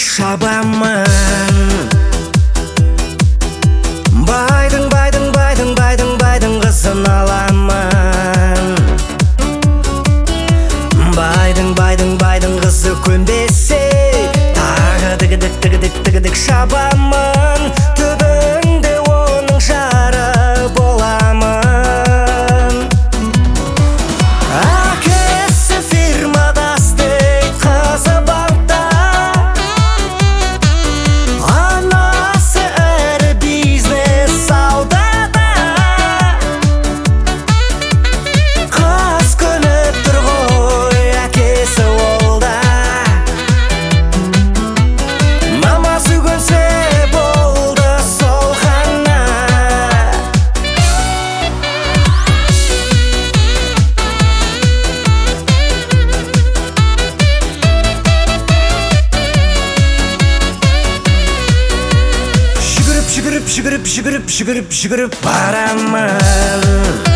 шабамын. Байдың қызын аламын. Байдың қызы көнбесе, тағы дігідік шабамын. Түбінде оның жары боламын. Әкесі фирмада істейді, қызы банкта. Анасы ірі бизнес саудада. Қыз көніп тұр ғой, әкесі олда. Мамасы көнсе болды сол ғана. Жүгіріп барамын.